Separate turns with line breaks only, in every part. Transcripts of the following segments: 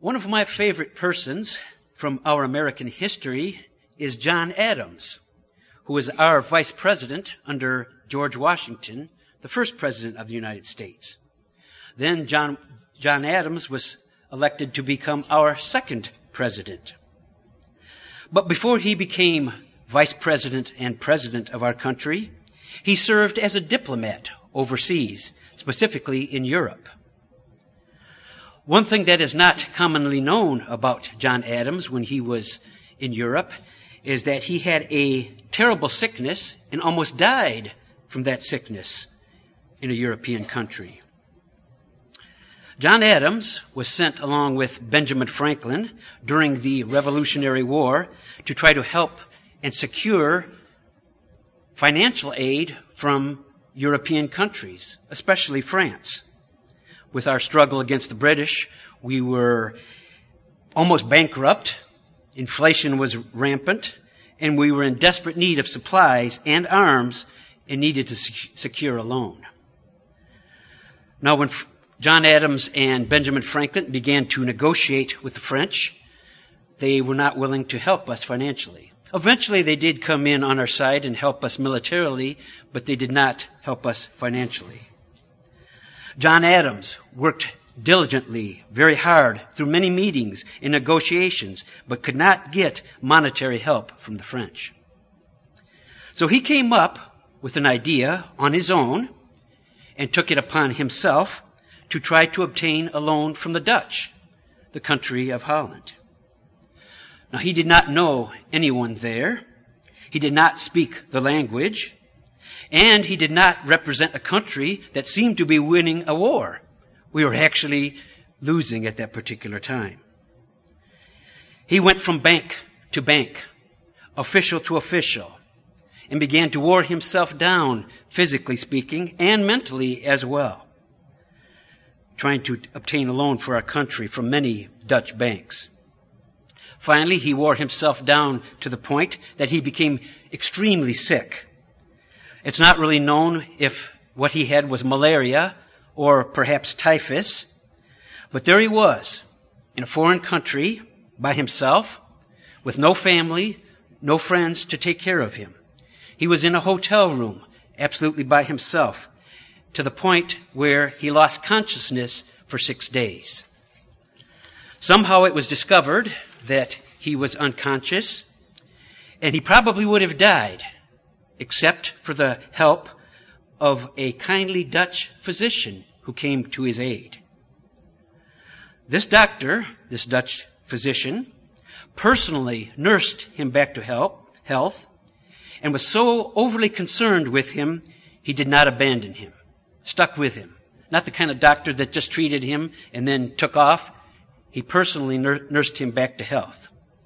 One of my favorite persons from our American history is John Adams, who was our vice president under George Washington, the first president of the United States. Then John Adams was elected to become our second president. But before he became vice president and president of our country, he served as a diplomat overseas, specifically in Europe. One thing that is not commonly known about John Adams when he was in Europe is that he had a terrible sickness and almost died from that sickness in a European country. John Adams was sent along with Benjamin Franklin during the Revolutionary War to try to help and secure financial aid from European countries, especially France. With our struggle against the British, we were almost bankrupt, inflation was rampant, and we were in desperate need of supplies and arms and needed to secure a loan. Now, when John Adams and Benjamin Franklin began to negotiate with the French, they were not willing to help us financially. Eventually, they did come in on our side and help us militarily, but they did not help us financially. John Adams worked diligently, very hard, through many meetings and negotiations, but could not get monetary help from the French. So he came up with an idea on his own and took it upon himself to try to obtain a loan from the Dutch, the country of Holland. Now, he did not know anyone there. He did not speak the language. And he did not represent a country that seemed to be winning a war. We were actually losing at that particular time. He went from bank to bank, official to official, and began to wear himself down, physically speaking, and mentally as well, trying to obtain a loan for our country from many Dutch banks. Finally, he wore himself down to the point that he became extremely sick. It's not really known if what he had was malaria or perhaps typhus, but there he was in a foreign country by himself with no family, no friends to take care of him. He was in a hotel room absolutely by himself to the point where he lost consciousness for 6 days. Somehow it was discovered that he was unconscious and he probably would have died except for the help of a kindly Dutch physician who came to his aid. This doctor, this Dutch physician, personally nursed him back to health and was so overly concerned with him, he did not abandon him, stuck with him. Not the kind of doctor that just treated him and then took off. He personally nursed him back to health.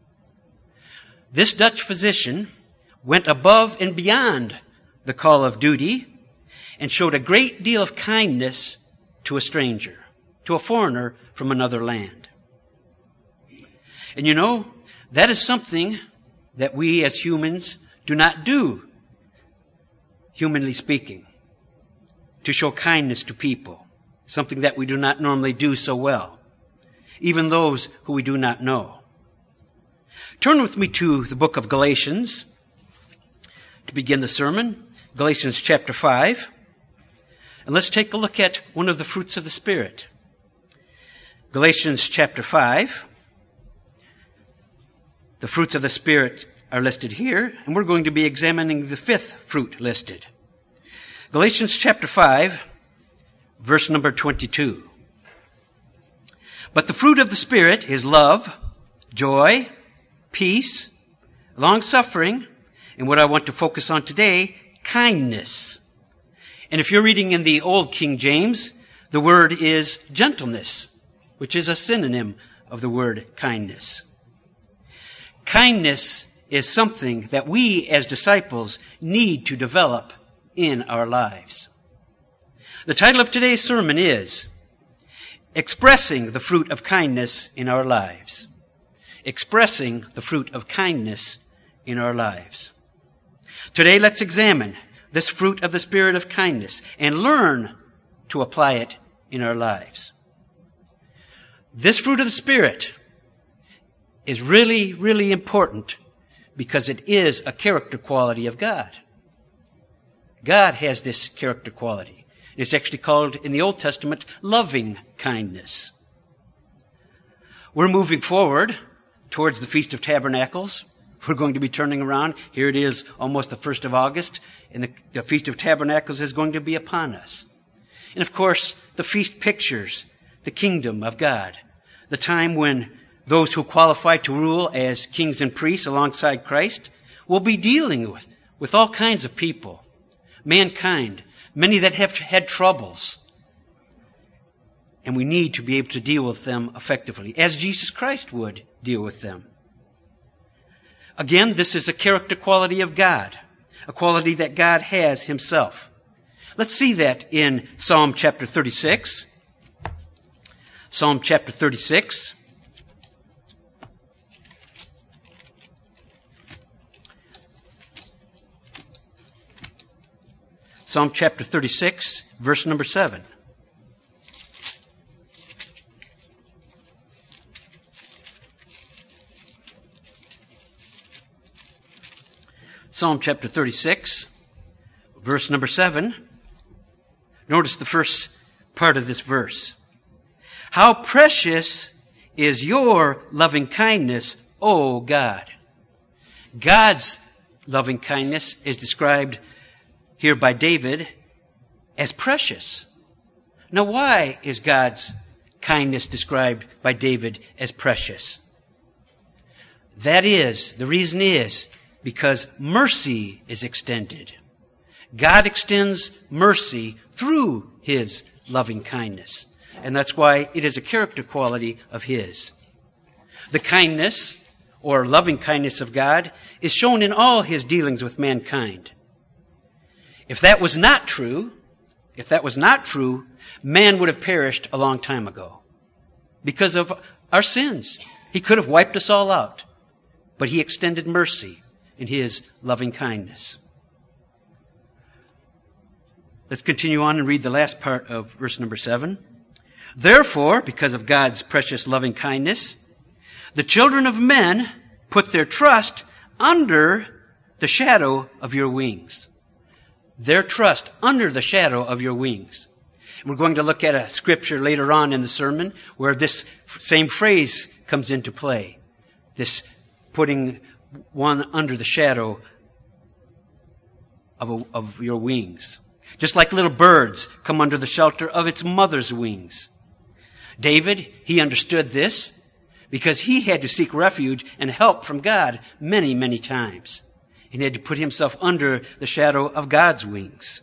This Dutch physician went above and beyond the call of duty and showed a great deal of kindness to a stranger, to a foreigner from another land. And you know, that is something that we as humans do not do, humanly speaking, to show kindness to people, something that we do not normally do so well, even those who we do not know. Turn with me to the book of Galatians to begin the sermon, Galatians chapter 5. And let's take a look at one of the fruits of the Spirit. Galatians chapter 5. The fruits of the Spirit are listed here, and we're going to be examining the fifth fruit listed. Galatians chapter 5, verse number 22. But the fruit of the Spirit is love, joy, peace, long-suffering, and what I want to focus on today, kindness. And if you're reading in the Old King James, the word is gentleness, which is a synonym of the word kindness. Kindness is something that we as disciples need to develop in our lives. The title of today's sermon is Expressing the Fruit of Kindness in Our Lives. Expressing the fruit of kindness in our lives. Today, let's examine this fruit of the Spirit of kindness and learn to apply it in our lives. This fruit of the Spirit is really, really important because it is a character quality of God. God has this character quality. It's actually called in the Old Testament loving kindness. We're moving forward towards the Feast of Tabernacles. We're going to be turning around. Here it is, almost the 1st of August, and the Feast of Tabernacles is going to be upon us. And of course, the feast pictures the kingdom of God, the time when those who qualify to rule as kings and priests alongside Christ will be dealing with all kinds of people, mankind, many that have had troubles. And we need to be able to deal with them effectively, as Jesus Christ would deal with them. Again, this is a character quality of God, a quality that God has himself. Let's see that in Psalm chapter 36. Psalm chapter 36. Psalm chapter 36, verse number 7. Psalm chapter 36, verse number 7. Notice the first part of this verse. How precious is your loving kindness, O God. God's loving kindness is described here by David as precious. Now, why is God's kindness described by David as precious? The reason is because mercy is extended. God extends mercy through his loving kindness. And that's why it is a character quality of his. The kindness or loving kindness of God is shown in all his dealings with mankind. If that was not true, man would have perished a long time ago because of our sins. He could have wiped us all out, but he extended mercy in his loving kindness. Let's continue on and read the last part of verse number 7. Therefore, because of God's precious loving kindness, the children of men put their trust under the shadow of your wings. Their trust under the shadow of your wings. We're going to look at a scripture later on in the sermon where this same phrase comes into play. This putting one under the shadow of your wings. Just like little birds come under the shelter of its mother's wings. David, he understood this because he had to seek refuge and help from God many, many times. He had to put himself under the shadow of God's wings.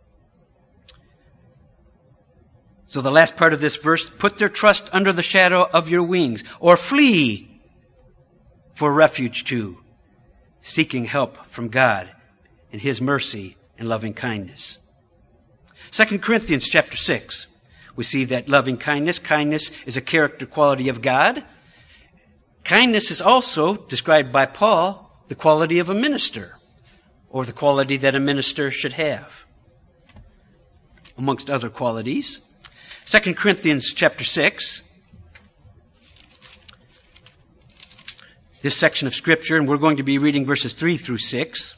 So the last part of this verse, put their trust under the shadow of your wings, or flee for refuge to, seeking help from God in his mercy and loving kindness. 2 Corinthians chapter 6, we see that loving kindness is a character quality of God. Kindness is also described by Paul, the quality of a minister, or the quality that a minister should have, amongst other qualities. 2 Corinthians chapter 6, this section of Scripture, and we're going to be reading verses 3 through 6.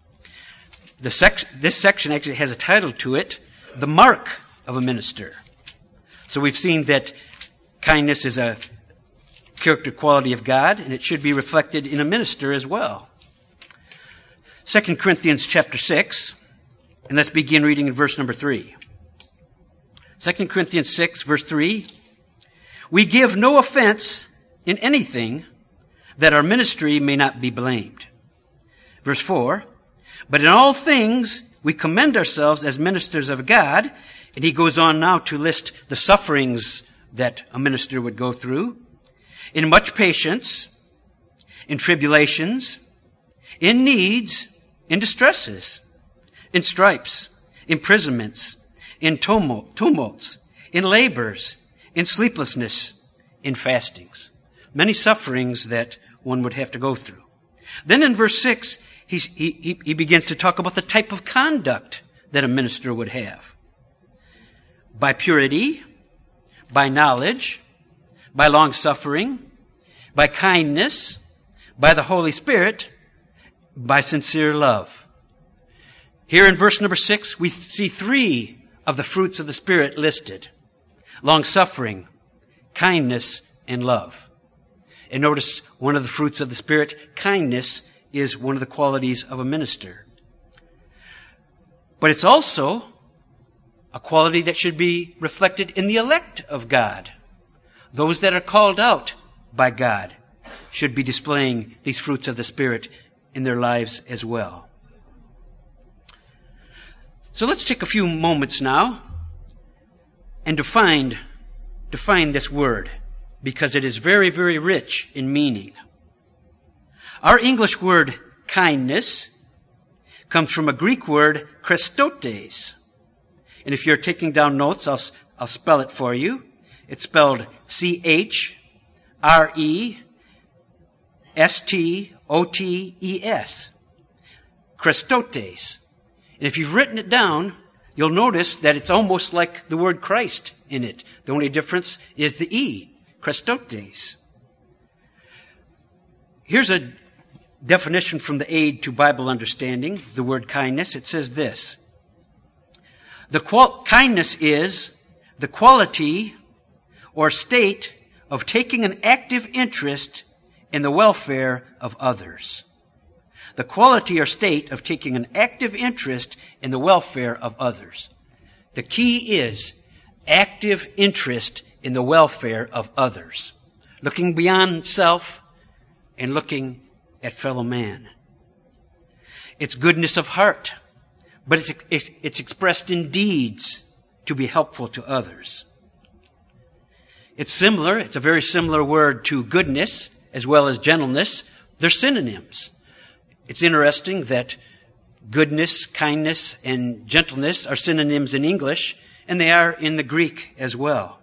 This section actually has a title to it, The Mark of a Minister. So we've seen that kindness is a character quality of God, and it should be reflected in a minister as well. 2 Corinthians chapter 6, and let's begin reading in verse number 3. 2 Corinthians 6, verse 3. We give no offense in anything that our ministry may not be blamed. Verse 4. But in all things we commend ourselves as ministers of God. And he goes on now to list the sufferings that a minister would go through. In much patience, in tribulations, in needs, in distresses, in stripes, imprisonments, in tumults, in labors, in sleeplessness, in fastings. Many sufferings that one would have to go through. Then in verse 6, he begins to talk about the type of conduct that a minister would have. By purity, by knowledge, by long-suffering, by kindness, by the Holy Spirit, by sincere love. Here in verse number 6, we see 3 of the fruits of the Spirit listed: long-suffering, kindness, and love. And notice one of the fruits of the Spirit, kindness, is one of the qualities of a minister. But it's also a quality that should be reflected in the elect of God. Those that are called out by God should be displaying these fruits of the Spirit in their lives as well. So let's take a few moments now and define this word, because it is very, very rich in meaning. Our English word kindness comes from a Greek word Christotes. And if you're taking down notes, I'll spell it for you. It's spelled Chrestotes. Christotes. And if you've written it down, you'll notice that it's almost like the word Christ in it. The only difference is the E, Christotes. Here's a definition from the Aid to Bible Understanding of the word kindness. It says this: kindness is the quality or state of taking an active interest in the welfare of others. The quality or state of taking an active interest in the welfare of others. The key is active interest in the welfare of others. Looking beyond self and looking at fellow man. It's goodness of heart, but it's expressed in deeds to be helpful to others. It's a very similar word to goodness as well as gentleness. They're synonyms. It's interesting that goodness, kindness, and gentleness are synonyms in English, and they are in the Greek as well.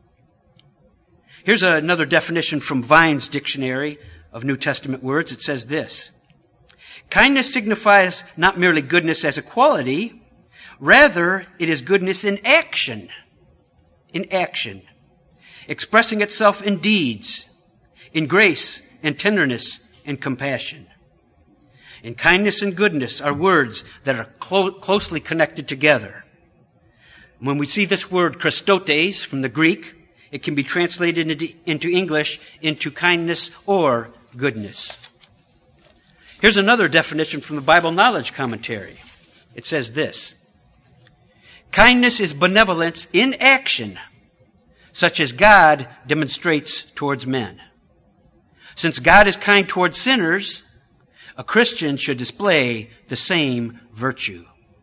Here's another definition from Vine's Dictionary of New Testament Words. It says this: kindness signifies not merely goodness as a quality, rather it is goodness in action. In action. Expressing itself in deeds, in grace and tenderness and compassion. And kindness and goodness are words that are closely connected together. When we see this word Christotes from the Greek, it can be translated into English into kindness or goodness. Here's another definition from the Bible Knowledge Commentary. It says this: kindness is benevolence in action, such as God demonstrates towards men. Since God is kind towards sinners, a Christian should display the same virtue.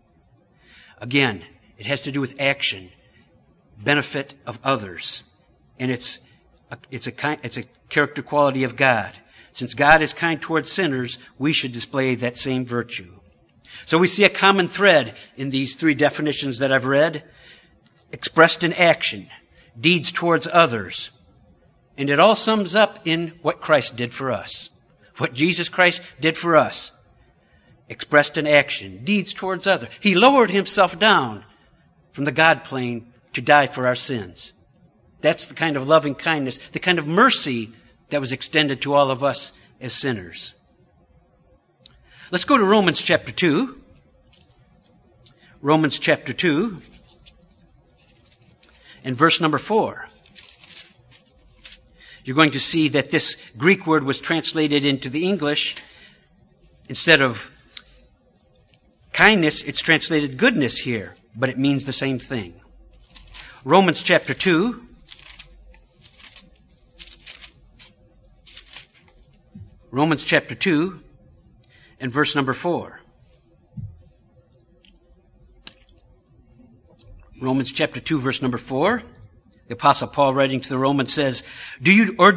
Again, it has to do with action, benefit of others, and it's a character quality of God. Since God is kind towards sinners, we should display that same virtue. So we see a common thread in these 3 definitions that I've read: expressed in action, deeds towards others, and it all sums up in what Christ did for us. What Jesus Christ did for us. Expressed in action, deeds towards others. He lowered himself down from the God plane to die for our sins. That's the kind of loving kindness, the kind of mercy that was extended to all of us as sinners. Let's go to Romans chapter 2. Romans chapter 2 and verse number 4. You're going to see that this Greek word was translated into the English. Instead of kindness, it's translated goodness here, but it means the same thing. Romans chapter 2. Romans chapter 2 and verse number 4. Romans chapter 2, verse number 4. The Apostle Paul, writing to the Romans, says, do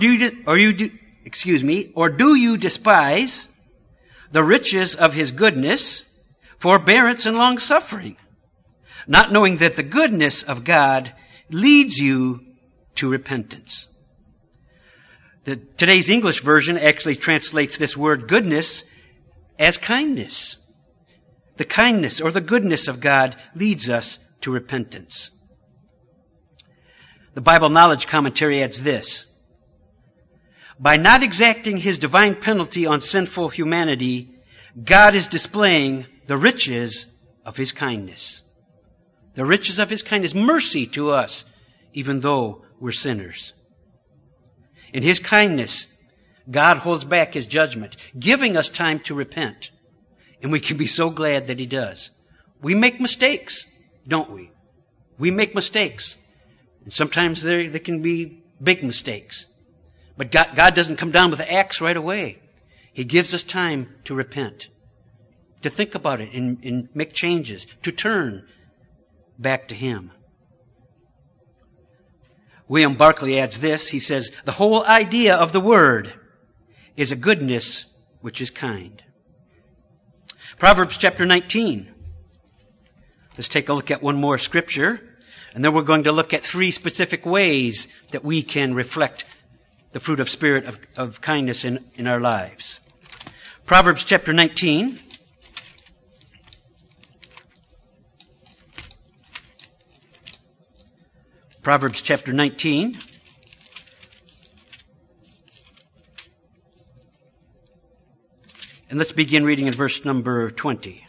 you despise the riches of his goodness, forbearance, and long-suffering, not knowing that the goodness of God leads you to repentance? Today's English version actually translates this word goodness as kindness. The kindness or the goodness of God leads us to repentance. The Bible Knowledge Commentary adds this: By not exacting his divine penalty on sinful humanity, God is displaying the riches of his kindness. The riches of his kindness, mercy to us, even though we're sinners. In his kindness, God holds back his judgment, giving us time to repent. And we can be so glad that he does. We make mistakes, don't we? We make mistakes. And sometimes they can be big mistakes. But God doesn't come down with the axe right away. He gives us time to repent, to think about it and make changes, to turn back to him. William Barclay adds this. He says, the whole idea of the word is a goodness which is kind. Proverbs chapter 19. Let's take a look at one more scripture, and then we're going to look at 3 specific ways that we can reflect the fruit of spirit of kindness in our lives. Proverbs chapter 19. Proverbs chapter 19. And let's begin reading in verse number 20.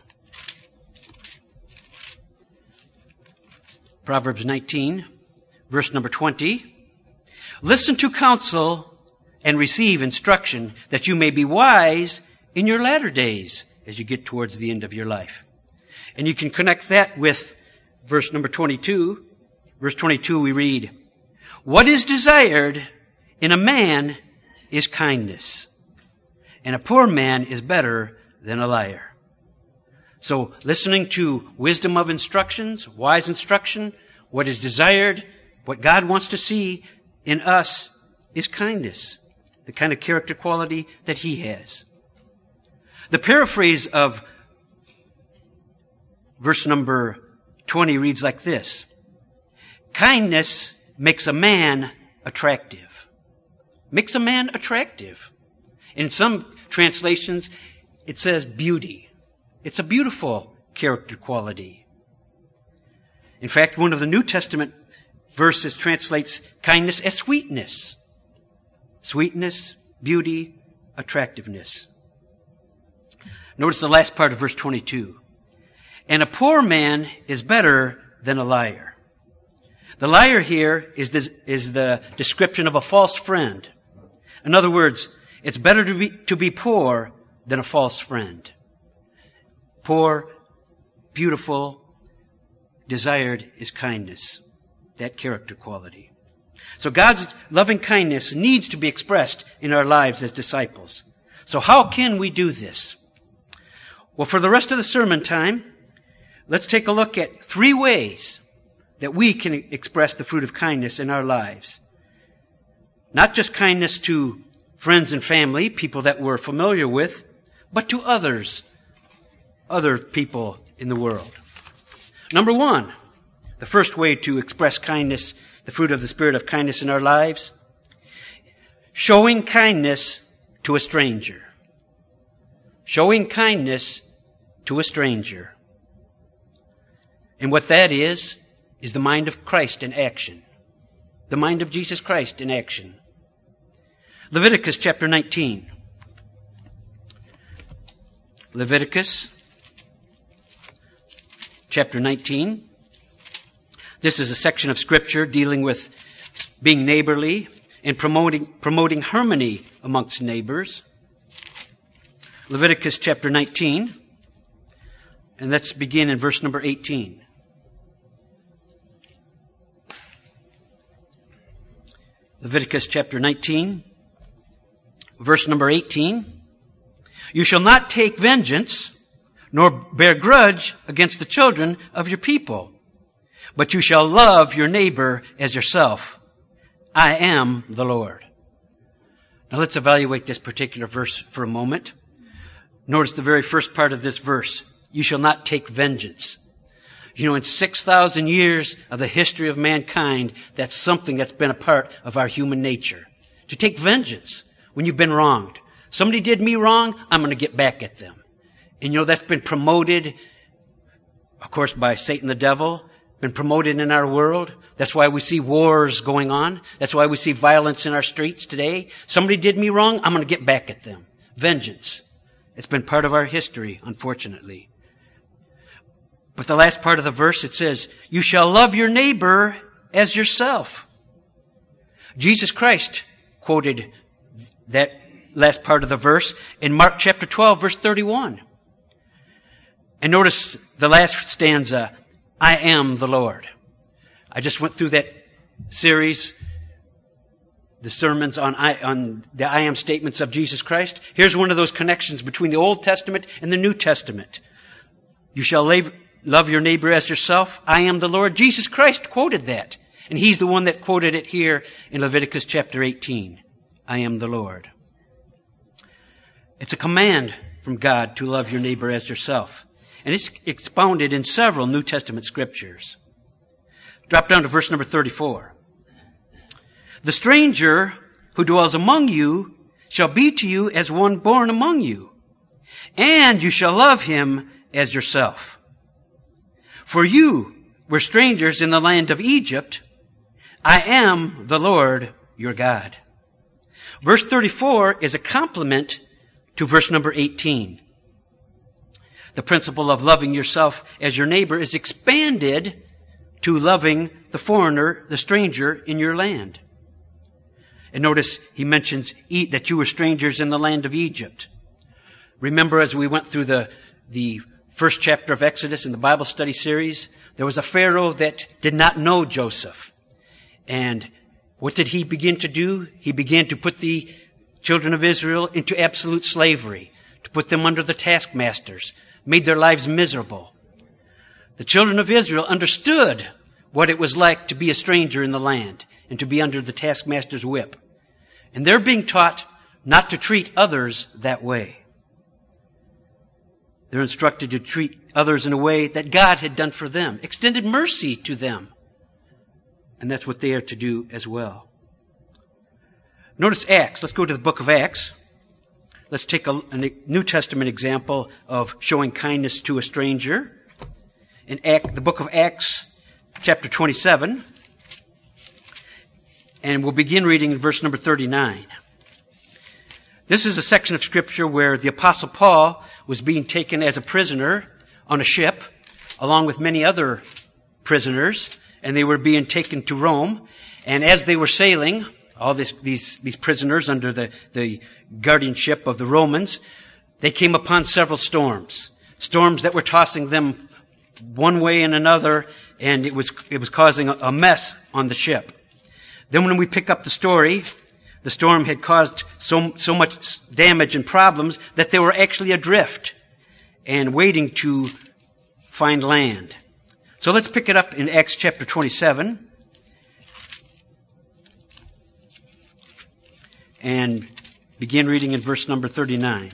Proverbs 19, verse number 20. Listen to counsel and receive instruction, that you may be wise in your latter days as you get towards the end of your life. And you can connect that with verse number 22. Verse 22 we read, what is desired in a man is kindness, and a poor man is better than a liar. So listening to wisdom of instructions, wise instruction, what is desired, what God wants to see in us is kindness, the kind of character quality that he has. The paraphrase of verse number 20 reads like this. Kindness makes a man attractive. Makes a man attractive. In some translations, it says beauty. It's a beautiful character quality. In fact, one of the New Testament verses translates kindness as sweetness. Sweetness, beauty, attractiveness. Notice the last part of verse 22. And a poor man is better than a liar. The liar here is the description of a false friend. In other words, it's better to be poor than a false friend. Poor, beautiful, desired is kindness, that character quality. So God's loving kindness needs to be expressed in our lives as disciples. So how can we do this? Well, for the rest of the sermon time, let's take a look at 3 ways that we can express the fruit of kindness in our lives. Not just kindness to friends and family, people that we're familiar with, but to others, other people in the world. Number 1, the first way to express kindness, the fruit of the spirit of kindness in our lives, showing kindness to a stranger. Showing kindness to a stranger. And what that is the mind of Christ in action. The mind of Jesus Christ in action. Leviticus chapter 19. Leviticus chapter 19. This is a section of Scripture dealing with being neighborly and promoting harmony amongst neighbors. Leviticus chapter 19. And let's begin in verse number 18. Leviticus chapter 19, verse number 18. You shall not take vengeance, nor bear grudge against the children of your people, but you shall love your neighbor as yourself. I am the Lord. Now let's evaluate this particular verse for a moment. Notice the very first part of this verse. You shall not take vengeance. You know, in 6,000 years of the history of mankind, that's something that's been a part of our human nature. To take vengeance when you've been wronged. Somebody did me wrong, I'm going to get back at them. And you know, that's been promoted, of course, by Satan the devil, been promoted in our world. That's why we see wars going on. That's why we see violence in our streets today. Somebody did me wrong, I'm going to get back at them. Vengeance. It's been part of our history, unfortunately. But the last part of the verse, it says, you shall love your neighbor as yourself. Jesus Christ quoted that last part of the verse in Mark chapter 12, verse 31. And notice the last stanza, I am the Lord. I just went through that series, the sermons on the I am statements of Jesus Christ. Here's one of those connections between the Old Testament and the New Testament. You shall love your neighbor as yourself. I am the Lord. Jesus Christ quoted that. And he's the one that quoted it here in Leviticus chapter 18. I am the Lord. It's a command from God to love your neighbor as yourself. And it's expounded in several New Testament scriptures. Drop down to verse number 34. The stranger who dwells among you shall be to you as one born among you, and you shall love him as yourself. For you were strangers in the land of Egypt. I am the Lord your God. Verse 34 is a complement to verse number 18. The principle of loving yourself as your neighbor is expanded to loving the foreigner, the stranger in your land. And notice he mentions that you were strangers in the land of Egypt. Remember, as we went through the first chapter of Exodus in the Bible study series, there was a Pharaoh that did not know Joseph. And what did he begin to do? He began to put the children of Israel into absolute slavery, to put them under the taskmasters, made their lives miserable. The children of Israel understood what it was like to be a stranger in the land and to be under the taskmaster's whip. And they're being taught not to treat others that way. They're instructed to treat others in a way that God had done for them, extended mercy to them. And that's what they are to do as well. Notice Acts. Let's go to the book of Acts. Let's take a New Testament example of showing kindness to a stranger. In the book of Acts, chapter 27. And we'll begin reading in verse number 39. This is a section of Scripture where the Apostle Paul was being taken as a prisoner on a ship, along with many other prisoners, and they were being taken to Rome. And as they were sailing, all these prisoners under the guardianship of the Romans, they came upon several storms that were tossing them one way and another, and it was causing a mess on the ship. Then when we pick up the story, the storm had caused so much damage and problems that they were actually adrift and waiting to find land. So let's pick it up in Acts chapter 27 and begin reading in verse number 39.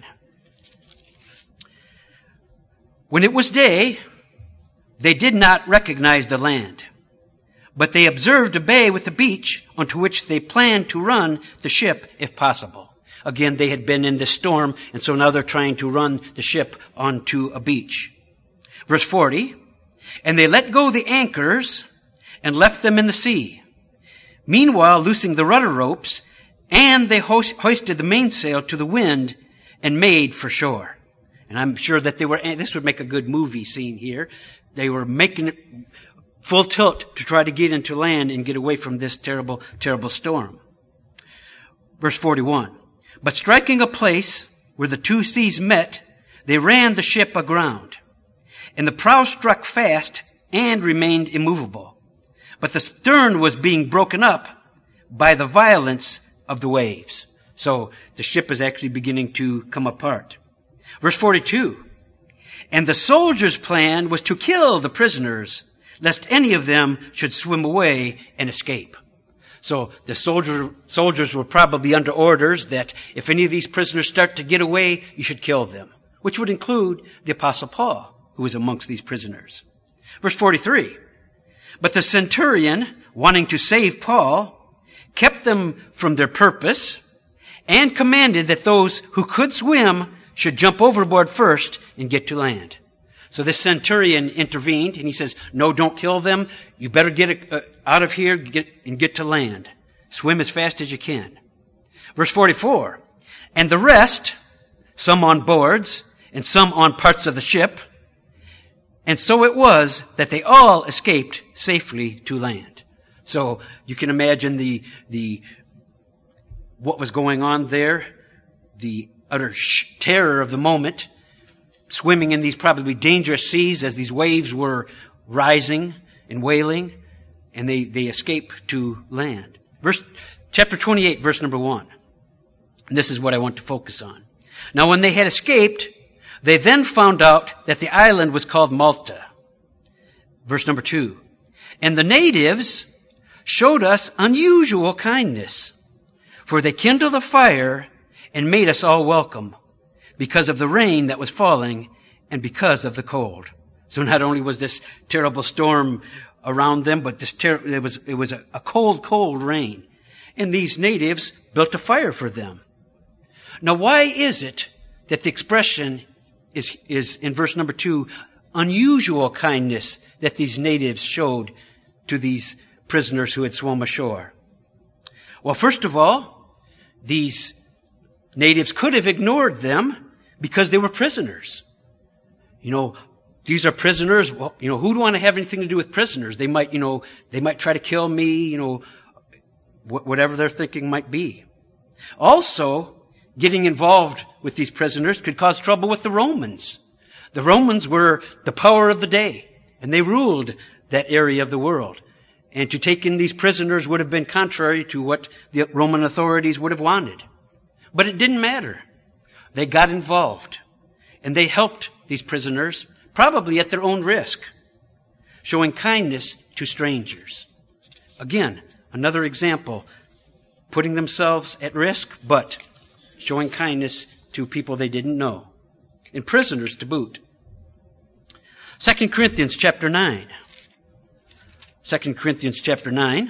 When it was day, they did not recognize the land, but they observed a bay with a beach onto which they planned to run the ship if possible. Again, they had been in this storm, and so now they're trying to run the ship onto a beach. Verse 40, and they let go the anchors and left them in the sea. Meanwhile, loosing the rudder ropes, and they hoisted the mainsail to the wind and made for shore. And I'm sure that this would make a good movie scene here. They were making it full tilt to try to get into land and get away from this terrible, terrible storm. Verse 41. But striking a place where the two seas met, they ran the ship aground. And the prow struck fast and remained immovable. But the stern was being broken up by the violence of the waves. So the ship is actually beginning to come apart. Verse 42. And the soldiers' plan was to kill the prisoners, lest any of them should swim away and escape. So the soldiers were probably under orders that if any of these prisoners start to get away, you should kill them, which would include the Apostle Paul, who was amongst these prisoners. Verse 43. But the centurion, wanting to save Paul, kept them from their purpose and commanded that those who could swim should jump overboard first and get to land. So this centurion intervened, and he says, no, don't kill them. You better get out of here and get to land. Swim as fast as you can. Verse 44, and the rest, some on boards and some on parts of the ship, and so it was that they all escaped safely to land. So you can imagine what was going on there, the utter terror of the moment, swimming in these probably dangerous seas as these waves were rising and wailing, and they escape to land. Chapter 28, verse number 1. And this is what I want to focus on. Now when they had escaped, they then found out that the island was called Malta. Verse number 2. And the natives showed us unusual kindness, for they kindled a fire and made us all welcome because of the rain that was falling and because of the cold. So not only was this terrible storm around them, but it was a cold rain. And these natives built a fire for them. Now why is it that the expression is in verse number 2, unusual kindness that these natives showed to these prisoners who had swum ashore? Well, first of all, these natives could have ignored them because they were prisoners. These are prisoners. Well, who would want to have anything to do with prisoners? They might try to kill me, whatever their thinking might be. Also, getting involved with these prisoners could cause trouble with the Romans. The Romans were the power of the day, and they ruled that area of the world. And to take in these prisoners would have been contrary to what the Roman authorities would have wanted. But it didn't matter. They got involved, and they helped these prisoners, probably at their own risk, showing kindness to strangers. Again, another example, putting themselves at risk, but showing kindness to people they didn't know, and prisoners to boot. 2 Corinthians chapter 9. 2 Corinthians chapter 9.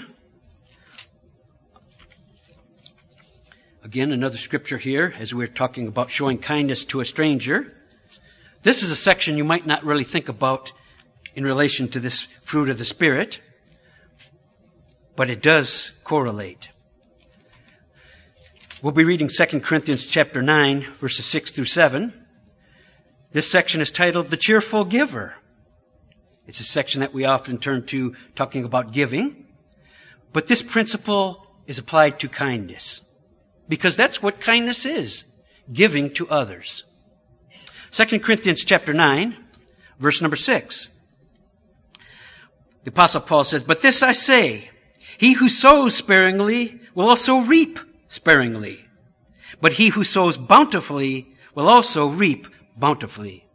Again, another scripture here as we're talking about showing kindness to a stranger. This is a section you might not really think about in relation to this fruit of the Spirit, but it does correlate. We'll be reading 2 Corinthians chapter 9, verses 6 through 7. This section is titled The Cheerful Giver. It's a section that we often turn to talking about giving. But this principle is applied to kindness, because that's what kindness is, giving to others. 2 Corinthians chapter 9, verse number 6. The Apostle Paul says, but this I say, he who sows sparingly will also reap sparingly, but he who sows bountifully will also reap bountifully.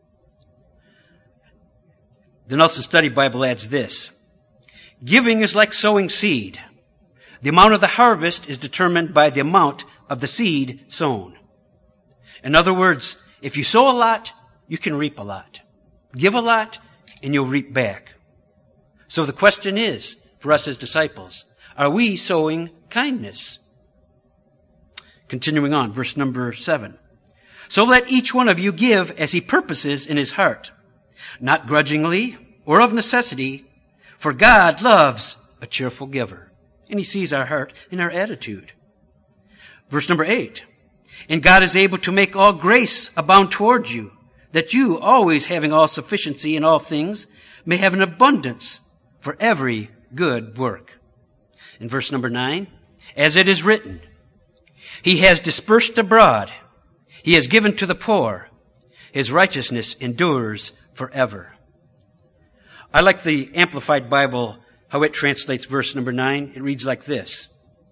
The Nelson Study Bible adds this: giving is like sowing seed. The amount of the harvest is determined by the amount of the seed sown. In other words, if you sow a lot, you can reap a lot. Give a lot, and you'll reap back. So the question is, for us as disciples, are we sowing kindness? Continuing on, verse number 7. So let each one of you give as he purposes in his heart, not grudgingly or of necessity, for God loves a cheerful giver. And he sees our heart and our attitude. Verse number 8. And God is able to make all grace abound toward you, that you, always having all sufficiency in all things, may have an abundance for every good work. In verse number 9, as it is written, he has dispersed abroad, he has given to the poor, his righteousness endures forever. I like the Amplified Bible, how it translates verse number 9. It reads like this: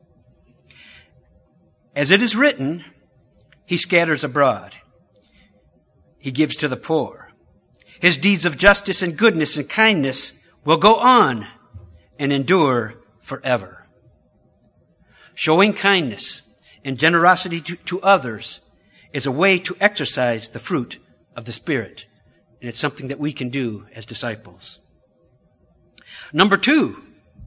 as it is written, he scatters abroad, he gives to the poor. His deeds of justice and goodness and kindness will go on and endure forever. Showing kindness and generosity to others is a way to exercise the fruit of the Spirit. And it's something that we can do as disciples. Number 2,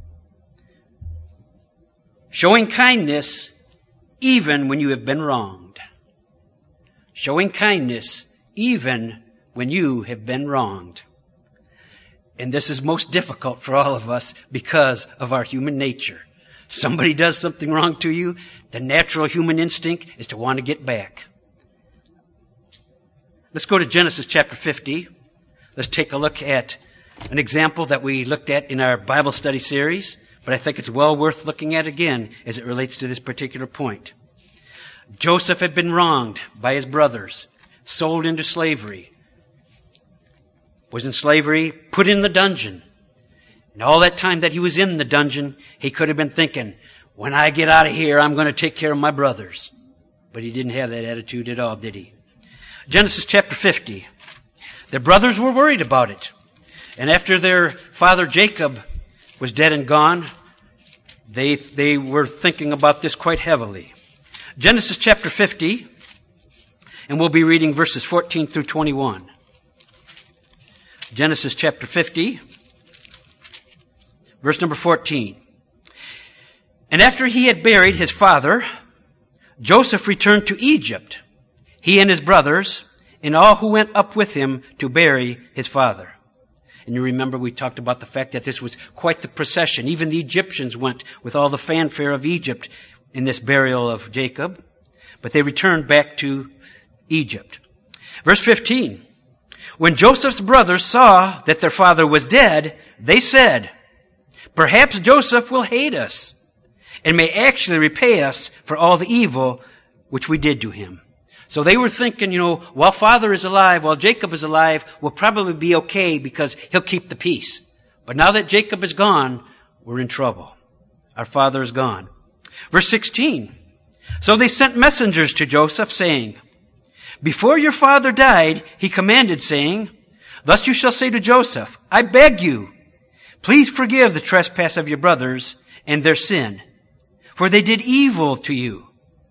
showing kindness even when you have been wronged. Showing kindness even when you have been wronged. And this is most difficult for all of us because of our human nature. Somebody does something wrong to you, the natural human instinct is to want to get back. Let's go to Genesis chapter 50. Let's take a look at an example that we looked at in our Bible study series, but I think it's well worth looking at again as it relates to this particular point. Joseph had been wronged by his brothers, sold into slavery, was in slavery, put in the dungeon. And all that time that he was in the dungeon, he could have been thinking, when I get out of here, I'm going to take care of my brothers. But he didn't have that attitude at all, did he? Genesis chapter 50. Their brothers were worried about it. And after their father Jacob was dead and gone, they were thinking about this quite heavily. Genesis chapter 50, and we'll be reading verses 14 through 21. Genesis chapter 50, verse number 14. And after he had buried his father, Joseph returned to Egypt, he and his brothers, and all who went up with him to bury his father. And you remember we talked about the fact that this was quite the procession. Even the Egyptians went with all the fanfare of Egypt in this burial of Jacob. But they returned back to Egypt. Verse 15. When Joseph's brothers saw that their father was dead, they said, perhaps Joseph will hate us and may actually repay us for all the evil which we did to him. So they were thinking, while father is alive, while Jacob is alive, we'll probably be okay because he'll keep the peace. But now that Jacob is gone, we're in trouble. Our father is gone. Verse 16. So they sent messengers to Joseph saying, before your father died, he commanded saying, thus you shall say to Joseph, I beg you, please forgive the trespass of your brothers and their sin, for they did evil to you.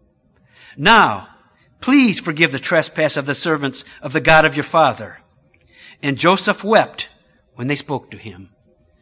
Now, please forgive the trespass of the servants of the God of your father. And Joseph wept when they spoke to him.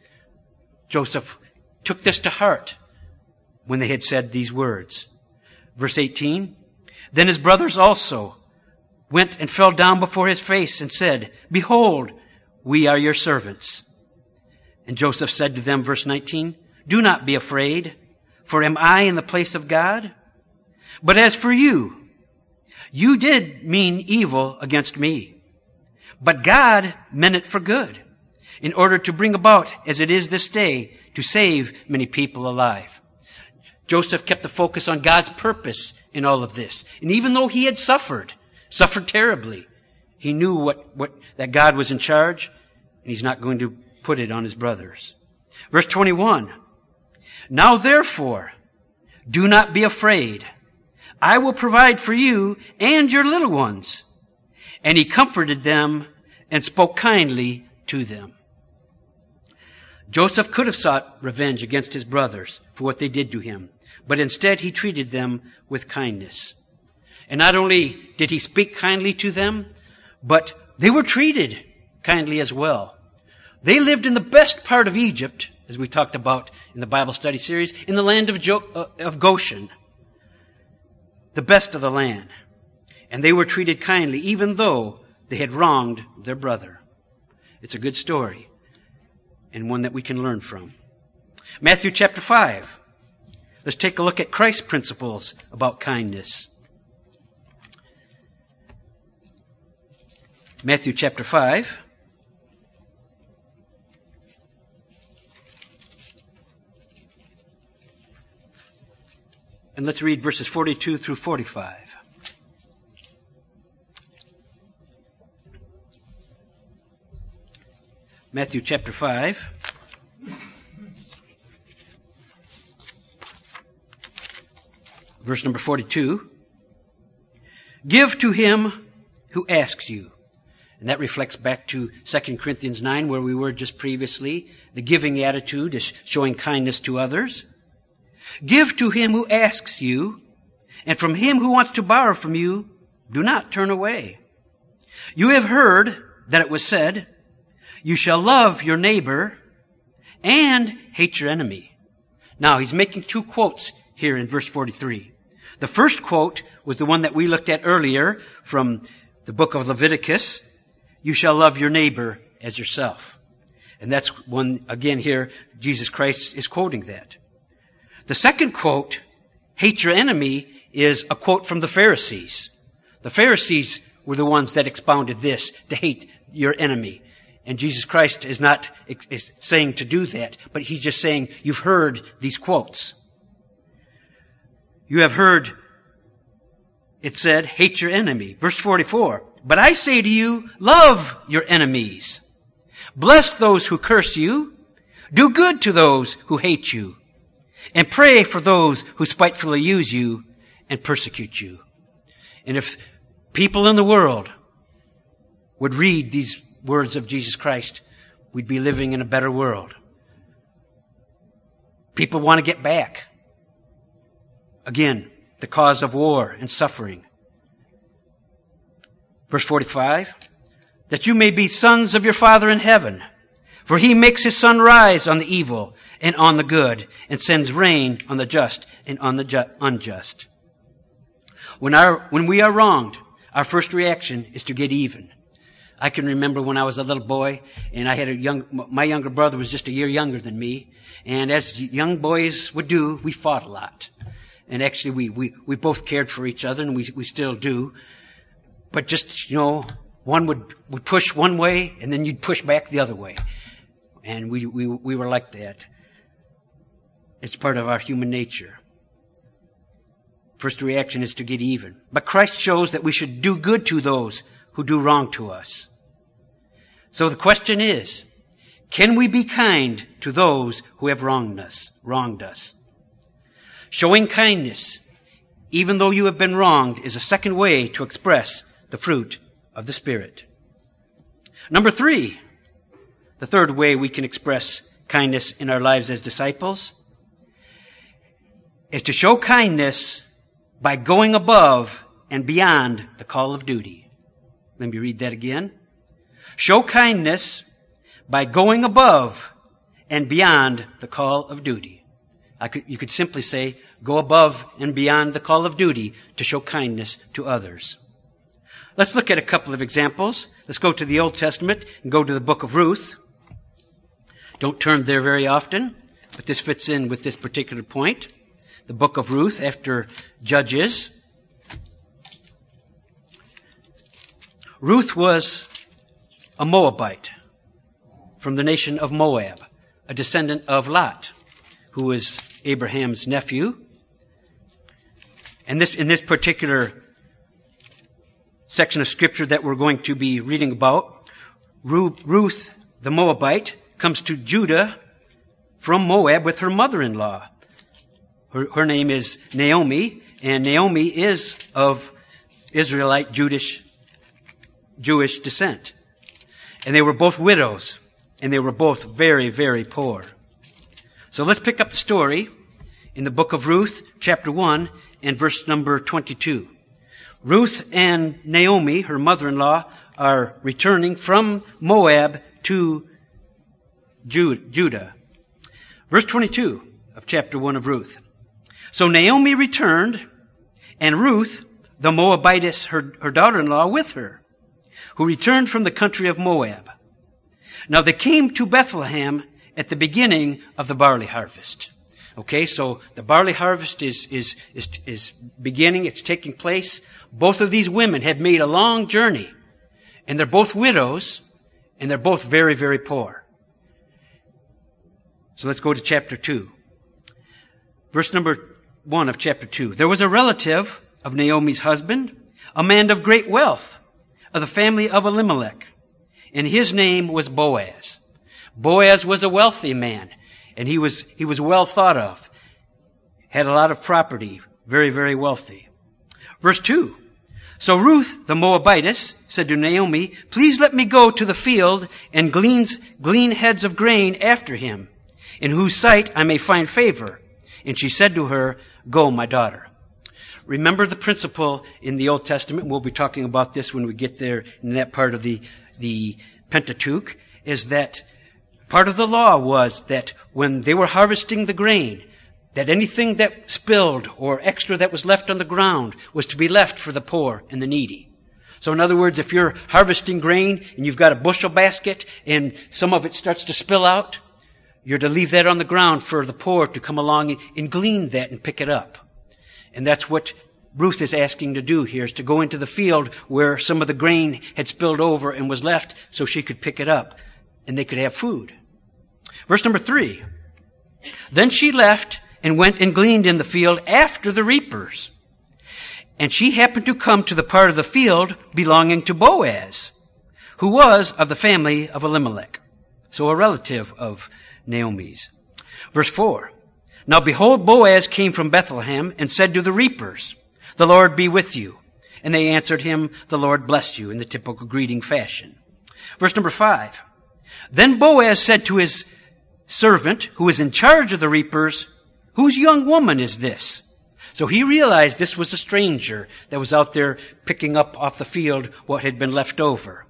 Joseph took this to heart when they had said these words. Verse 18, then his brothers also went and fell down before his face and said, behold, we are your servants. And Joseph said to them, verse 19, do not be afraid, for am I in the place of God? But as for you, you did mean evil against me, but God meant it for good, in order to bring about, as it is this day, to save many people alive. Joseph kept the focus on God's purpose in all of this. And even though he had suffered terribly, he knew that God was in charge, and he's not going to put it on his brothers. Verse 21, now therefore, do not be afraid. I will provide for you and your little ones. And he comforted them and spoke kindly to them. Joseph could have sought revenge against his brothers for what they did to him, but instead he treated them with kindness. And not only did he speak kindly to them, but they were treated kindly as well. They lived in the best part of Egypt, as we talked about in the Bible study series, in the land of Goshen, the best of the land. And they were treated kindly, even though they had wronged their brother. It's a good story, and one that we can learn from. Matthew chapter 5. Let's take a look at Christ's principles about kindness. Matthew chapter 5. And let's read verses 42 through 45. Matthew chapter 5. Verse number 42. Give to him who asks you. And that reflects back to 2 Corinthians 9, where we were just previously. The giving attitude is showing kindness to others. Give to him who asks you, and from him who wants to borrow from you, do not turn away. You have heard that it was said, you shall love your neighbor and hate your enemy. Now, he's making two quotes here in verse 43. The first quote was the one that we looked at earlier from the book of Leviticus, you shall love your neighbor as yourself. And that's one, again here, Jesus Christ is quoting that. The second quote, hate your enemy, is a quote from the Pharisees. The Pharisees were the ones that expounded this, to hate your enemy. And Jesus Christ is not saying to do that, but he's just saying, you've heard these quotes. You have heard, it said, hate your enemy. Verse 44, but I say to you, love your enemies. Bless those who curse you. Do good to those who hate you. And pray for those who spitefully use you and persecute you. And if people in the world would read these words of Jesus Christ, we'd be living in a better world. People want to get back. Again, the cause of war and suffering. Verse 45, that you may be sons of your Father in heaven, for he makes his sun rise on the evil and on the good, and sends rain on the just and on the unjust. When we are wronged, our first reaction is to get even. I can remember when I was a little boy, and I had my younger brother was just a year younger than me, and as young boys would do, we fought a lot. And actually, we both cared for each other, and we still do. But just, one would push one way, and then you'd push back the other way. And we were like that. It's part of our human nature. First reaction is to get even. But Christ shows that we should do good to those who do wrong to us. So the question is, can we be kind to those who have wronged us? Showing kindness, even though you have been wronged, is a second way to express the fruit of the Spirit. Number 3, the third way we can express kindness in our lives as disciples is to show kindness by going above and beyond the call of duty. Let me read that again. Show kindness by going above and beyond the call of duty. You could simply say, go above and beyond the call of duty to show kindness to others. Let's look at a couple of examples. Let's go to the Old Testament and go to the book of Ruth. Don't turn there very often, but this fits in with this particular point. The book of Ruth after Judges. Ruth was a Moabite from the nation of Moab, a descendant of Lot, who was Abraham's nephew. And in this particular section of scripture that we're going to be reading about, Ruth, the Moabite, comes to Judah from Moab with her mother-in-law. Her name is Naomi, and Naomi is of Israelite Jewish descent. And they were both widows, and they were both very, very poor. So let's pick up the story in the book of Ruth, chapter 1, and verse number 22. Ruth and Naomi, her mother-in-law, are returning from Moab to Judah. Verse 22 of chapter 1 of Ruth. So Naomi returned, and Ruth, the Moabitess, her daughter-in-law, with her, who returned from the country of Moab. Now they came to Bethlehem at the beginning of the barley harvest. Okay, so the barley harvest is beginning, it's taking place. Both of these women have made a long journey, and they're both widows, and they're both very, very poor. So let's go to chapter 2. Verse number 1 of chapter 2. There was a relative of Naomi's husband, a man of great wealth, of the family of Elimelech, and his name was Boaz. Boaz was a wealthy man, and he was well thought of, had a lot of property, very, very wealthy. Verse 2. So Ruth, the Moabitess, said to Naomi, please let me go to the field and glean heads of grain after him, in whose sight I may find favor. And she said to her, go, my daughter. Remember the principle in the Old Testament, we'll be talking about this when we get there in that part of the Pentateuch, is that part of the law was that when they were harvesting the grain, that anything that spilled or extra that was left on the ground was to be left for the poor and the needy. So in other words, if you're harvesting grain and you've got a bushel basket and some of it starts to spill out, you're to leave that on the ground for the poor to come along and glean that and pick it up. And that's what Ruth is asking to do here, is to go into the field where some of the grain had spilled over and was left so she could pick it up and they could have food. Verse number 3. Then she left and went and gleaned in the field after the reapers. And she happened to come to the part of the field belonging to Boaz, who was of the family of Elimelech. So a relative of Naomi's. Verse 4. Now behold, Boaz came from Bethlehem and said to the reapers, "The Lord be with you." And they answered him, "The Lord bless you," in the typical greeting fashion. Verse number 5. Then Boaz said to his servant, who was in charge of the reapers, "Whose young woman is this?" So he realized this was a stranger that was out there picking up off the field what had been left over.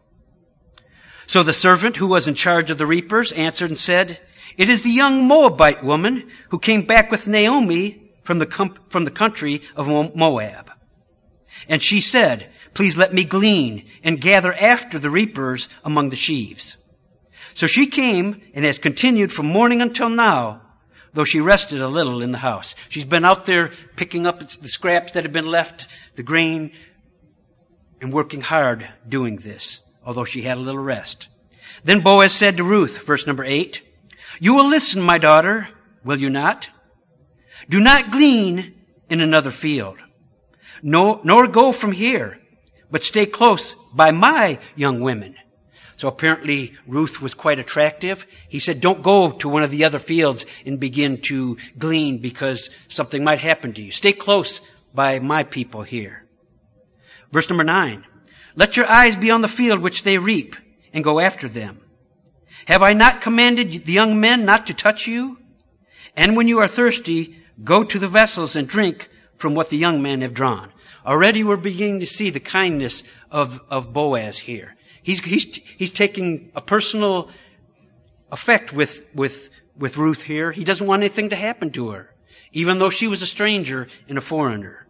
So the servant who was in charge of the reapers answered and said, "It is the young Moabite woman who came back with Naomi from the country of Moab." And she said, "Please let me glean and gather after the reapers among the sheaves." So she came and has continued from morning until now, though she rested a little in the house. She's been out there picking up the scraps that have been left, the grain, and working hard doing this, although she had a little rest. Then Boaz said to Ruth, verse number 8, "You will listen, my daughter, will you not? Do not glean in another field, nor go from here, but stay close by my young women." So apparently Ruth was quite attractive. He said, don't go to one of the other fields and begin to glean because something might happen to you. Stay close by my people here. Verse number 9. Let your eyes be on the field which they reap, and go after them. Have I not commanded the young men not to touch you? And when you are thirsty, go to the vessels and drink from what the young men have drawn. Already we're beginning to see the kindness of Boaz here. He's taking a personal effect with Ruth here. He doesn't want anything to happen to her, even though she was a stranger and a foreigner.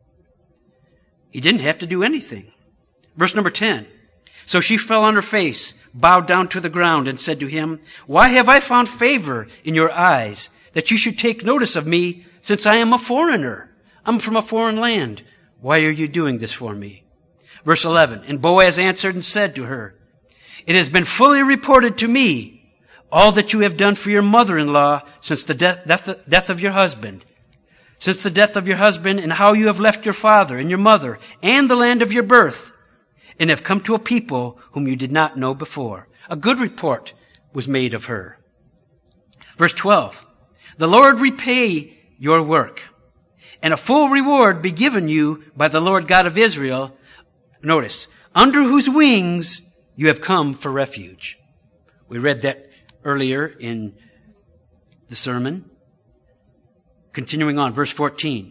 He didn't have to do anything. Verse number 10. So she fell on her face, bowed down to the ground, and said to him, "Why have I found favor in your eyes, that you should take notice of me, since I am a foreigner? I'm from a foreign land. Why are you doing this for me?" Verse 11, and Boaz answered and said to her, "It has been fully reported to me, all that you have done for your mother-in-law since the death of your husband. Since the death of your husband, and how you have left your father and your mother and the land of your birth, and have come to a people whom you did not know before." A good report was made of her. Verse 12, "The Lord repay your work, and a full reward be given you by the Lord God of Israel." Notice, "under whose wings you have come for refuge." We read that earlier in the sermon. Continuing on, verse 14.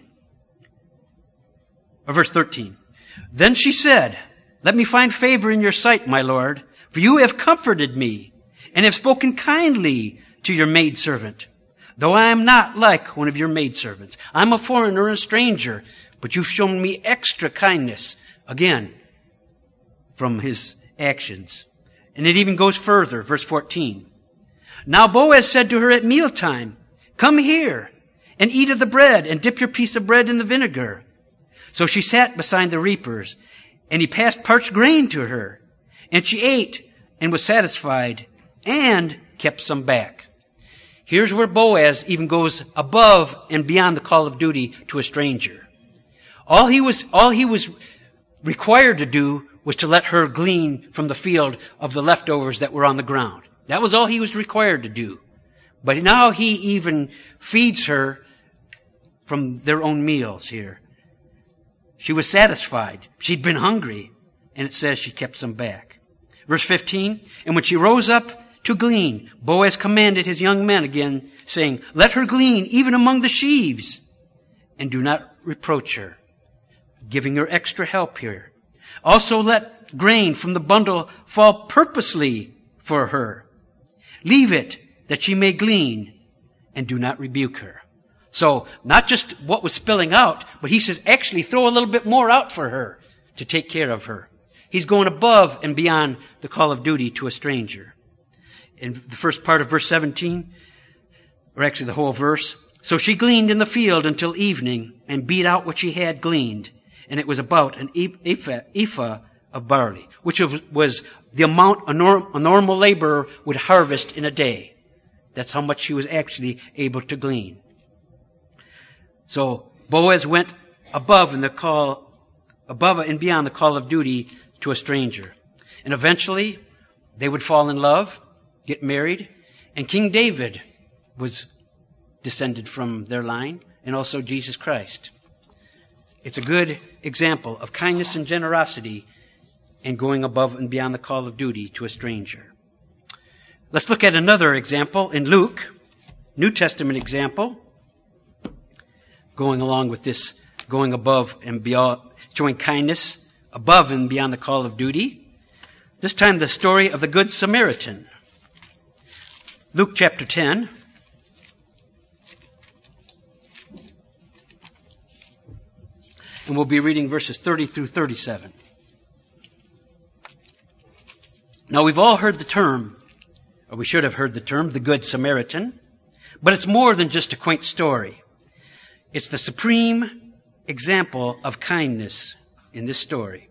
Or verse 13. Then she said, "Let me find favor in your sight, my Lord, for you have comforted me, and have spoken kindly to your maidservant, though I am not like one of your maidservants. I'm a foreigner and a stranger, but you've shown me extra kindness." Again, from his actions. And it even goes further, verse 14. "Now Boaz said to her at mealtime, 'Come here and eat of the bread, and dip your piece of bread in the vinegar.' So she sat beside the reapers, and he passed parched grain to her. And she ate and was satisfied, and kept some back." Here's where Boaz even goes above and beyond the call of duty to a stranger. All he was required to do was to let her glean from the field of the leftovers that were on the ground. That was all he was required to do. But now he even feeds her from their own meals here. She was satisfied. She'd been hungry. And it says she kept some back. Verse 15, "And when she rose up to glean, Boaz commanded his young men again, saying, 'Let her glean even among the sheaves, and do not reproach her,'" giving her extra help here. "Also let grain from the bundle fall purposely for her. Leave it that she may glean, and do not rebuke her." So not just what was spilling out, but he says actually throw a little bit more out for her to take care of her. He's going above and beyond the call of duty to a stranger. In the first part of verse 17, or actually the whole verse, so she gleaned in the field until evening and beat out what she had gleaned. And it was about an ephah of barley, which was the amount a normal laborer would harvest in a day. That's how much she was actually able to glean. So Boaz went above and beyond the call of duty to a stranger. And eventually they would fall in love, get married, and King David was descended from their line, and also Jesus Christ. It's a good example of kindness and generosity and going above and beyond the call of duty to a stranger. Let's look at another example in Luke, New Testament example, going along with this, going above and beyond, showing kindness above and beyond the call of duty. This time the story of the Good Samaritan. Luke chapter 10. And we'll be reading verses 30 through 37. Now we've all heard the term, or we should have heard the term, the Good Samaritan. But it's more than just a quaint story. It's the supreme example of kindness in this story.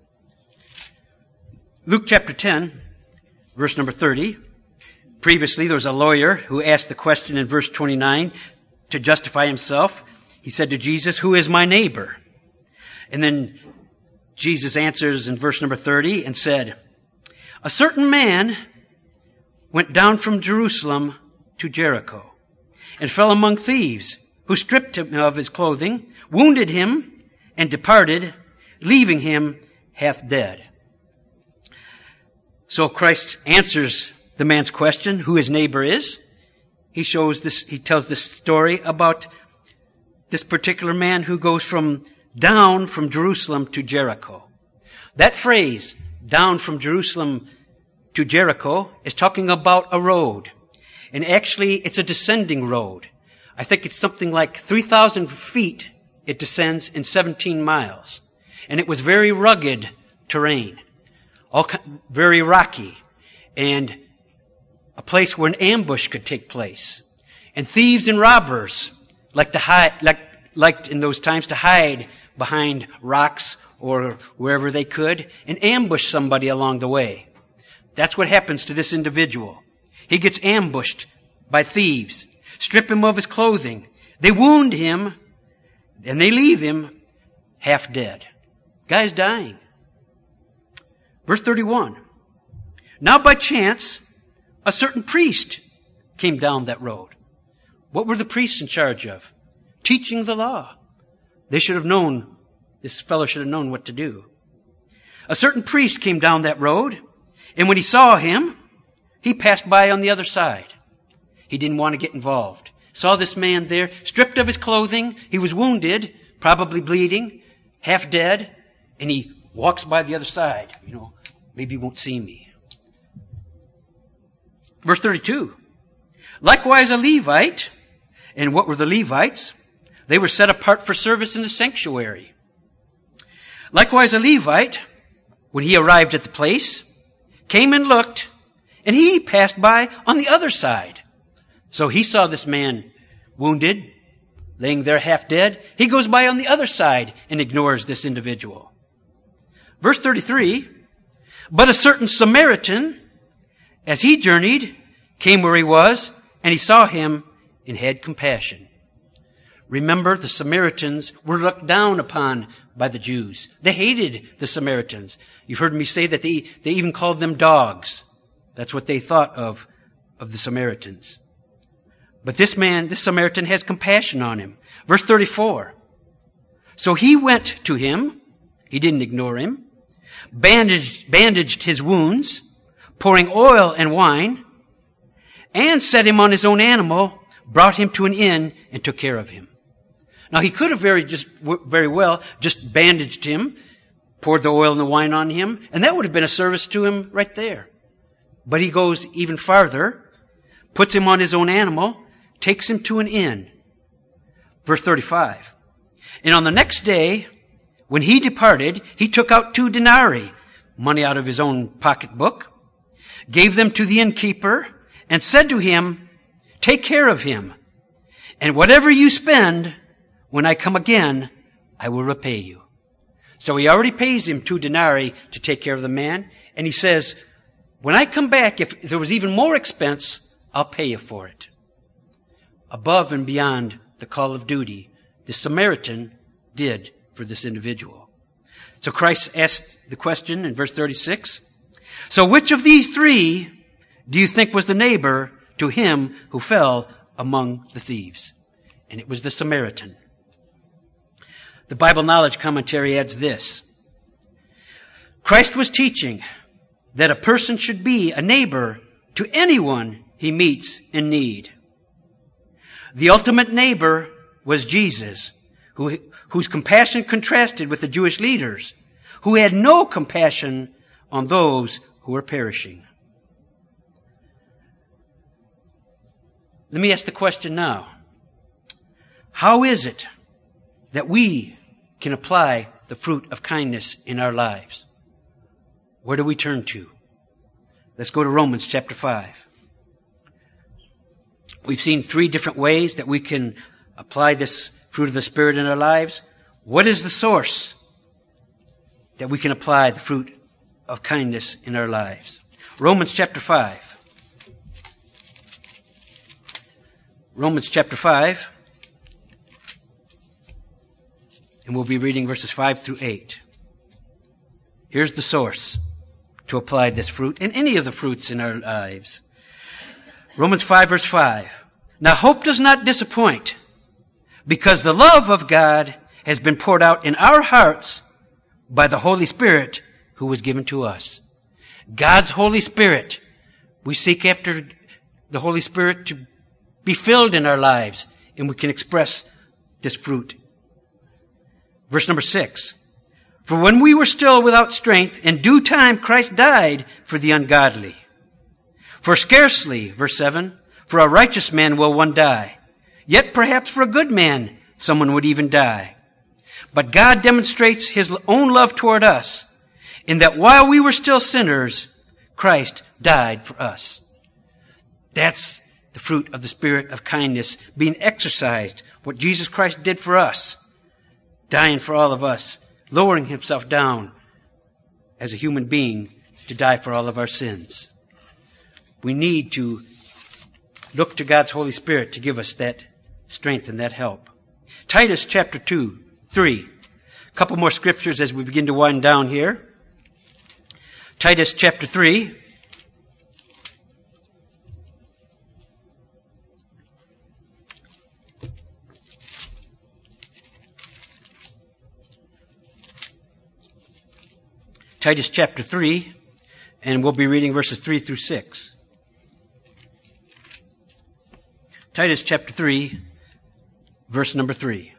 Luke chapter 10, verse number 30. Previously, there was a lawyer who asked the question in verse 29 to justify himself. He said to Jesus, "Who is my neighbor?" And then Jesus answers in verse number 30 and said, "A certain man went down from Jerusalem to Jericho and fell among thieves, who stripped him of his clothing, wounded him, and departed, leaving him half dead." So Christ answers the man's question, who his neighbor is. He tells this story about this particular man who goes down from Jerusalem to Jericho. That phrase, down from Jerusalem to Jericho, is talking about a road. And actually, it's a descending road. I think it's something like 3,000 feet it descends in 17 miles. And it was very rugged terrain, very rocky, and a place where an ambush could take place. And thieves and robbers liked in those times to hide behind rocks or wherever they could and ambush somebody along the way. That's what happens to this individual. He gets ambushed by thieves, strip him of his clothing. They wound him, and they leave him half dead. Guy's dying. Verse 31. Now by chance, a certain priest came down that road. What were the priests in charge of? Teaching the law. This fellow should have known what to do. A certain priest came down that road, and when he saw him, he passed by on the other side. He didn't want to get involved. Saw this man there, stripped of his clothing. He was wounded, probably bleeding, half dead, and he walks by the other side. Maybe he won't see me. Verse 32. Likewise a Levite. And what were the Levites? They were set apart for service in the sanctuary. Likewise a Levite, when he arrived at the place, came and looked, and he passed by on the other side. So he saw this man wounded, laying there half dead. He goes by on the other side and ignores this individual. Verse 33, but a certain Samaritan, as he journeyed, came where he was, and he saw him and had compassion. Remember, the Samaritans were looked down upon by the Jews. They hated the Samaritans. You've heard me say that they even called them dogs. That's what they thought of the Samaritans. But this Samaritan has compassion on him. Verse 34. So he went to him. He didn't ignore him. Bandaged his wounds, pouring oil and wine, and set him on his own animal, brought him to an inn, and took care of him. Now he could have very well just bandaged him, poured the oil and the wine on him, and that would have been a service to him right there. But he goes even farther, puts him on his own animal, takes him to an inn. Verse 35. And on the next day, when he departed, he took out 2 denarii, money out of his own pocketbook, gave them to the innkeeper, and said to him, "Take care of him, and whatever you spend, when I come again, I will repay you." So he already pays him 2 denarii to take care of the man, and he says, when I come back, if there was even more expense, I'll pay you for it. Above and beyond the call of duty, the Samaritan did for this individual. So Christ asked the question in verse 36, "So which of these 3 do you think was the neighbor to him who fell among the thieves?" And it was the Samaritan. The Bible Knowledge Commentary adds this: Christ was teaching that a person should be a neighbor to anyone he meets in need. The ultimate neighbor was Jesus, whose compassion contrasted with the Jewish leaders, who had no compassion on those who were perishing. Let me ask the question now. How is it that we can apply the fruit of kindness in our lives? Where do we turn to? Let's go to Romans chapter 5. We've seen 3 different ways that we can apply this fruit of the Spirit in our lives. What is the source that we can apply the fruit of kindness in our lives? Romans chapter 5. Romans chapter 5. And we'll be reading verses 5 through 8. Here's the source to apply this fruit and any of the fruits in our lives. Romans 5 verse 5. "Now hope does not disappoint, because the love of God has been poured out in our hearts by the Holy Spirit who was given to us." God's Holy Spirit. We seek after the Holy Spirit to be filled in our lives, and we can express this fruit. Verse number 6. "For when we were still without strength, in due time Christ died for the ungodly. For scarcely," verse 7, "for a righteous man will one die. Yet perhaps for a good man someone would even die. But God demonstrates his own love toward us, in that while we were still sinners, Christ died for us." That's the fruit of the Spirit of kindness being exercised. What Jesus Christ did for us, dying for all of us, lowering himself down as a human being to die for all of our sins. We need to look to God's Holy Spirit to give us that strength and that help. Titus chapter 3. A couple more scriptures as we begin to wind down here. Titus chapter 3. Titus chapter 3, and we'll be reading verses 3 through 6. Titus chapter 3, verse number 3.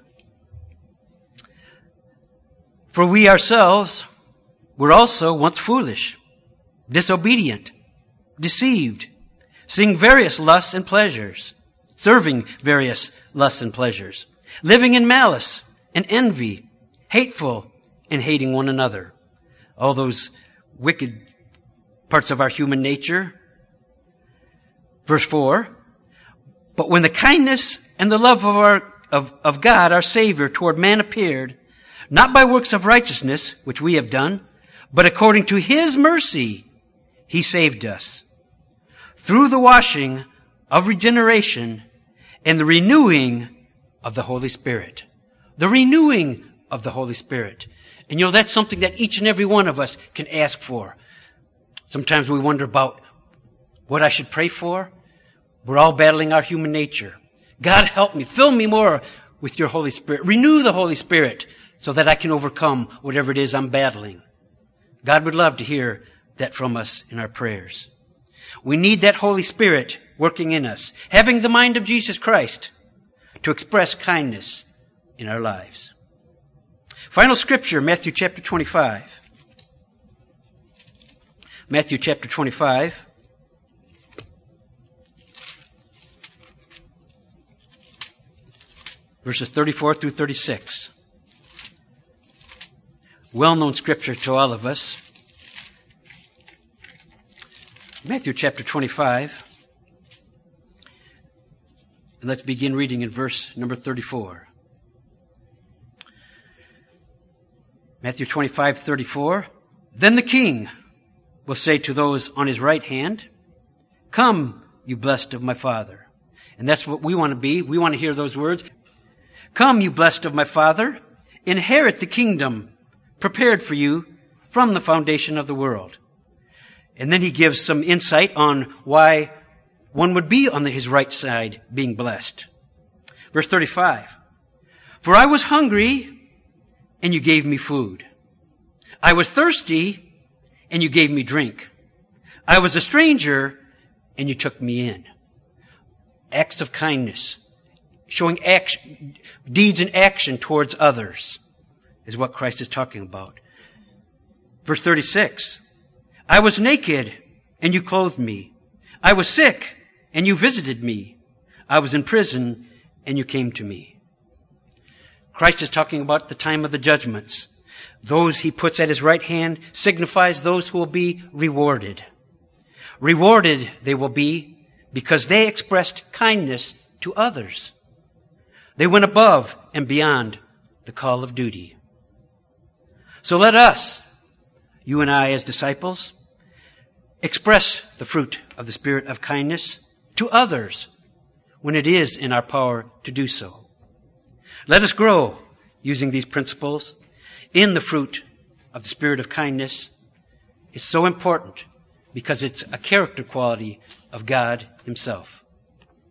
"For we ourselves were also once foolish, disobedient, deceived, seeing various lusts and pleasures, serving various lusts and pleasures, living in malice and envy, hateful and hating one another." All those wicked parts of our human nature. Verse 4, "But when the kindness and the love of God, our Savior, toward man appeared, not by works of righteousness, which we have done, but according to his mercy, he saved us, through the washing of regeneration and the renewing of the Holy Spirit." The renewing of the Holy Spirit. And that's something that each and every one of us can ask for. Sometimes we wonder about what I should pray for. We're all battling our human nature. God, help me. Fill me more with your Holy Spirit. Renew the Holy Spirit so that I can overcome whatever it is I'm battling. God would love to hear that from us in our prayers. We need that Holy Spirit working in us, having the mind of Jesus Christ to express kindness in our lives. Final scripture, Matthew chapter 25. Matthew chapter 25. Verses 34 through 36. Well-known scripture to all of us. Matthew chapter 25. And let's begin reading in verse number 34. Matthew 25:34. Then the king will say to those on his right hand, "Come, you blessed of my Father." And that's what we want to be. We want to hear those words. "Come, you blessed of my Father, inherit the kingdom prepared for you from the foundation of the world." And then he gives some insight on why one would be on his right side being blessed. Verse 35. "For I was hungry, and you gave me food. I was thirsty, and you gave me drink. I was a stranger, and you took me in." Acts of kindness, showing action, deeds in action towards others, is what Christ is talking about. Verse 36. "I was naked, and you clothed me. I was sick, and you visited me. I was in prison, and you came to me." Christ is talking about the time of the judgments. Those he puts at his right hand signifies those who will be rewarded. Rewarded they will be because they expressed kindness to others. They went above and beyond the call of duty. So let us, you and I as disciples, express the fruit of the Spirit of kindness to others when it is in our power to do so. Let us grow using these principles in the fruit of the Spirit of kindness. It's so important because it's a character quality of God himself.